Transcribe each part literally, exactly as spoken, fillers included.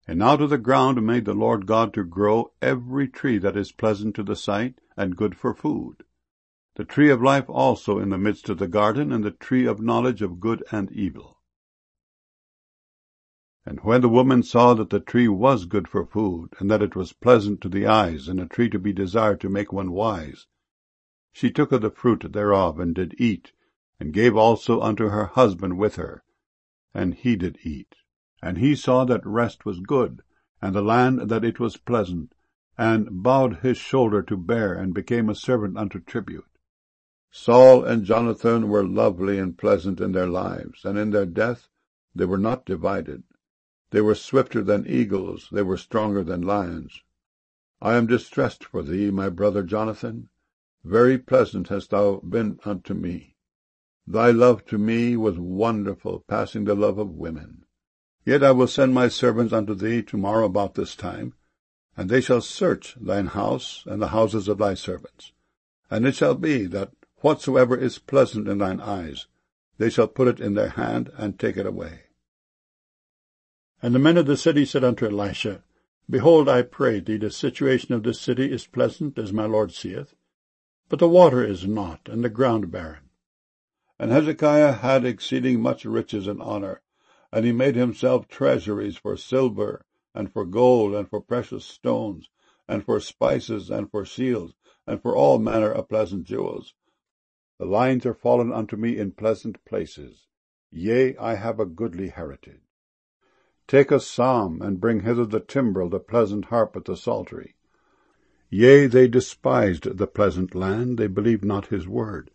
And out of the ground made the Lord God to grow every tree that is pleasant to the sight, and good for food. The tree of life also in the midst of the garden, and the tree of knowledge of good and evil. And when the woman saw that the tree was good for food, and that it was pleasant to the eyes, and a tree to be desired to make one wise, she took of the fruit thereof, and did eat, and gave also unto her husband with her, and he did eat. And he saw that rest was good, and the land that it was pleasant, and bowed his shoulder to bear, and became a servant unto tribute. Saul and Jonathan were lovely and pleasant in their lives, and in their death they were not divided. They were swifter than eagles, they were stronger than lions. I am distressed for thee, my brother Jonathan. Very pleasant hast thou been unto me. Thy love to me was wonderful, passing the love of women. Yet I will send my servants unto thee tomorrow about this time, and they shall search thine house and the houses of thy servants. And it shall be that whatsoever is pleasant in thine eyes, they shall put it in their hand, and take it away. And the men of the city said unto Elisha, Behold, I pray thee, the situation of this city is pleasant, as my Lord seeth, but the water is not, and the ground barren. And Hezekiah had exceeding much riches and honour, and he made himself treasuries for silver, and for gold, and for precious stones, and for spices, and for seals, and for all manner of pleasant jewels. The lines are fallen unto me in pleasant places. Yea, I have a goodly heritage. Take a psalm, and bring hither the timbrel, the pleasant harp with the psaltery. Yea, they despised the pleasant land, they believed not his word.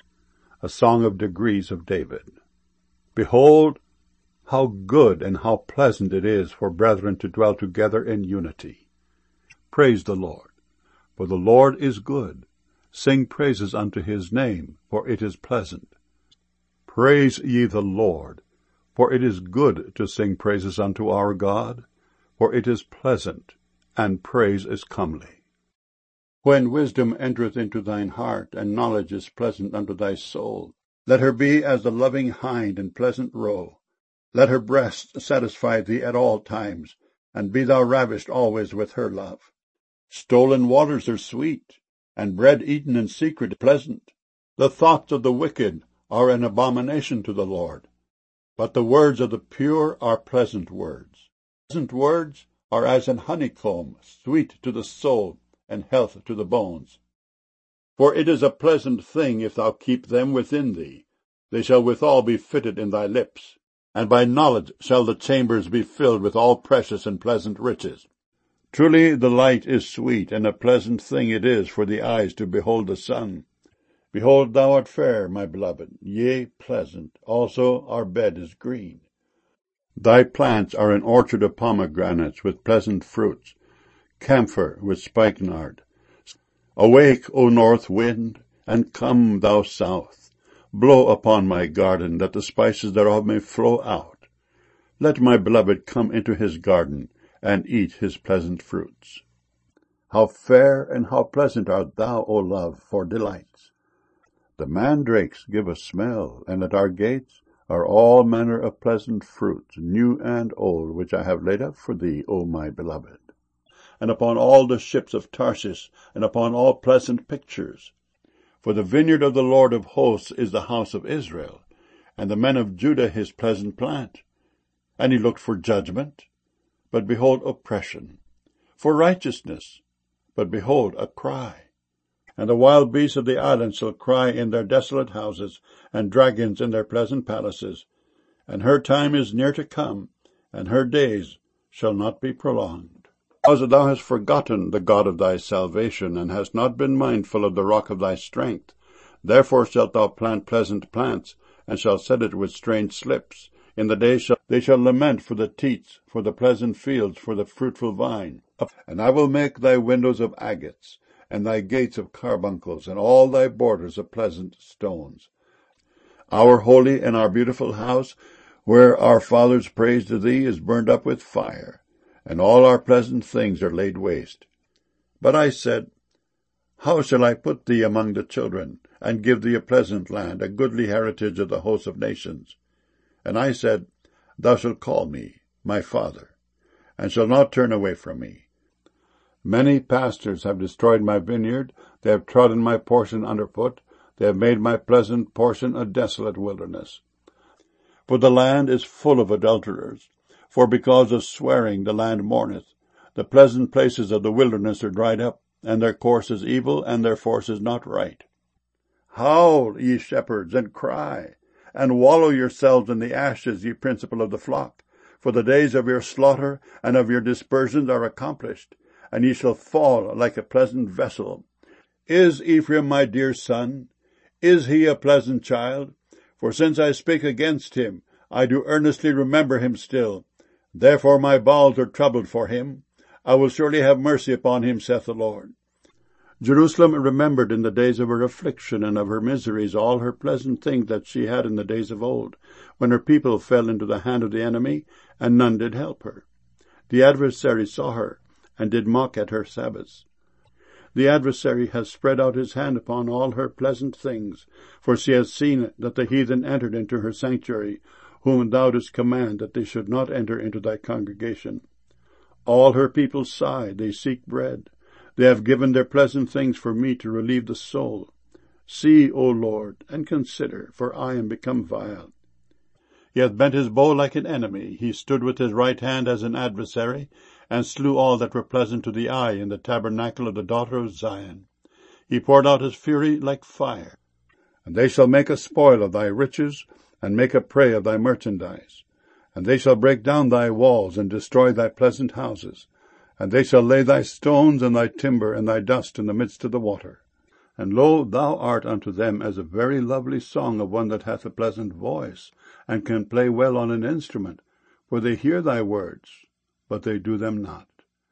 A song of degrees of David. Behold, how good and how pleasant it is for brethren to dwell together in unity. Praise the Lord, for the Lord is good. Sing praises unto his name, for it is pleasant. Praise ye the Lord, for it is good to sing praises unto our God, for it is pleasant, and praise is comely. When wisdom entereth into thine heart, and knowledge is pleasant unto thy soul, let her be as the loving hind in pleasant roe. Let her breast satisfy thee at all times, and be thou ravished always with her love. Stolen waters are sweet, and bread eaten in secret pleasant. The thoughts of the wicked are an abomination to the Lord, but the words of the pure are pleasant words. Pleasant words are as an honeycomb, sweet to the soul, and health to the bones. For it is a pleasant thing if thou keep them within thee. They shall withal be fitted in thy lips, and by knowledge shall the chambers be filled with all precious and pleasant riches. Truly the light is sweet, and a pleasant thing it is for the eyes to behold the sun. Behold, thou art fair, my beloved, yea, pleasant, also our bed is green. Thy plants are an orchard of pomegranates with pleasant fruits, camphor with spikenard. Awake, O north wind, and come, thou south. Blow upon my garden, that the spices thereof may flow out. Let my beloved come into his garden, and eat his pleasant fruits. How fair and how pleasant art thou, O love, for delights! The mandrakes give a smell, and at our gates are all manner of pleasant fruits, new and old, which I have laid up for thee, O my beloved. And upon all the ships of Tarshish, and upon all pleasant pictures. For the vineyard of the Lord of hosts is the house of Israel, and the men of Judah his pleasant plant. And he looked for judgment, but behold oppression, for righteousness, but behold a cry. And the wild beasts of the islands shall cry in their desolate houses, and dragons in their pleasant palaces. And her time is near to come, and her days shall not be prolonged. Because thou hast forgotten the God of thy salvation, and hast not been mindful of the rock of thy strength, therefore shalt thou plant pleasant plants, and shalt set it with strange slips. In the day shall they shall lament for the teats, for the pleasant fields, for the fruitful vine. And I will make thy windows of agates, and thy gates of carbuncles, and all thy borders of pleasant stones. Our holy and our beautiful house, where our fathers praised thee, is burned up with fire, and all our pleasant things are laid waste. But I said, How shall I put thee among the children, and give thee a pleasant land, a goodly heritage of the hosts of nations? And I said, Thou shalt call me, my father, and shall not turn away from me. Many pastors have destroyed my vineyard, they have trodden my portion underfoot, they have made my pleasant portion a desolate wilderness. For the land is full of adulterers, for because of swearing the land mourneth. The pleasant places of the wilderness are dried up, and their course is evil, and their force is not right. Howl, ye shepherds, and cry, and wallow yourselves in the ashes, ye principal of the flock. For the days of your slaughter and of your dispersions are accomplished, and ye shall fall like a pleasant vessel. Is Ephraim my dear son? Is he a pleasant child? For since I spake against him, I do earnestly remember him still. Therefore my bowels are troubled for him. I will surely have mercy upon him, saith the Lord. Jerusalem remembered in the days of her affliction and of her miseries all her pleasant things that she had in the days of old, when her people fell into the hand of the enemy, and none did help her. The adversary saw her, and did mock at her Sabbaths. The adversary has spread out his hand upon all her pleasant things, for she has seen that the heathen entered into her sanctuary, whom thou didst command that they should not enter into thy congregation. All her people sigh, they seek bread. They have given their pleasant things for me to relieve the soul. See, O Lord, and consider, for I am become vile. He hath bent his bow like an enemy. He stood with his right hand as an adversary, and slew all that were pleasant to the eye in the tabernacle of the daughter of Zion. He poured out his fury like fire. And they shall make a spoil of thy riches, and make a prey of thy merchandise. And they shall break down thy walls, and destroy thy pleasant houses. And they shall lay thy stones and thy timber and thy dust in the midst of the water. And lo, thou art unto them as a very lovely song of one that hath a pleasant voice, and can play well on an instrument, for they hear thy words, but they do them not.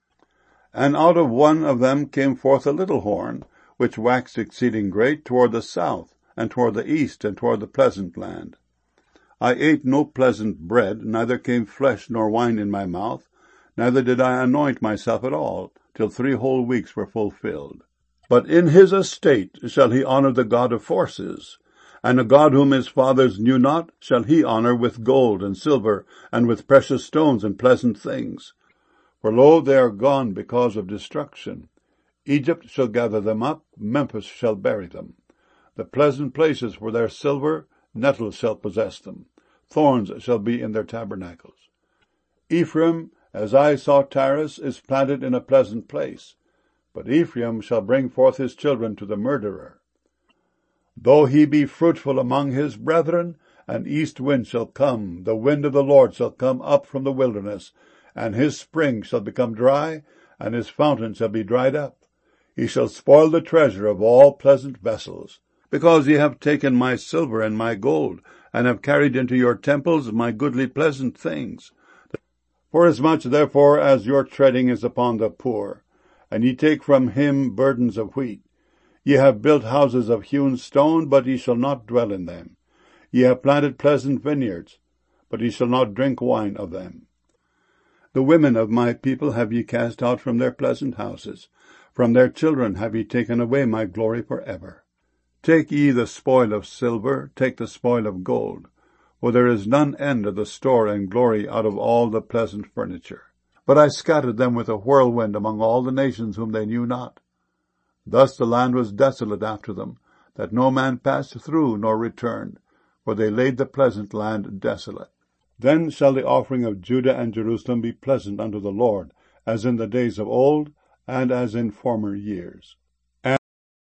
And out of one of them came forth a little horn, which waxed exceeding great toward the south, and toward the east, and toward the pleasant land. I ate no pleasant bread, neither came flesh nor wine in my mouth, neither did I anoint myself at all, till three whole weeks were fulfilled. But in his estate shall he honor the God of forces, and a God whom his fathers knew not shall he honor with gold and silver, and with precious stones and pleasant things. For lo, they are gone because of destruction. Egypt shall gather them up, Memphis shall bury them. The pleasant places for their silver, nettles shall possess them. Thorns shall be in their tabernacles. Ephraim, as I saw Tyrus, is planted in a pleasant place, but Ephraim shall bring forth his children to the murderer. Though he be fruitful among his brethren, an east wind shall come, the wind of the Lord shall come up from the wilderness, and his spring shall become dry, and his fountain shall be dried up. He shall spoil the treasure of all pleasant vessels, because ye have taken my silver and my gold, and have carried into your temples my goodly pleasant things. Forasmuch therefore as your treading is upon the poor, and ye take from him burdens of wheat, ye have built houses of hewn stone, but ye shall not dwell in them. Ye have planted pleasant vineyards, but ye shall not drink wine of them. The women of my people have ye cast out from their pleasant houses. From their children have ye taken away my glory for ever. Take ye the spoil of silver, take the spoil of gold, for there is none end of the store and glory out of all the pleasant furniture. But I scattered them with a whirlwind among all the nations whom they knew not. Thus the land was desolate after them, that no man passed through nor returned, for they laid the pleasant land desolate. Then shall the offering of Judah and Jerusalem be pleasant unto the Lord, as in the days of old, and as in former years.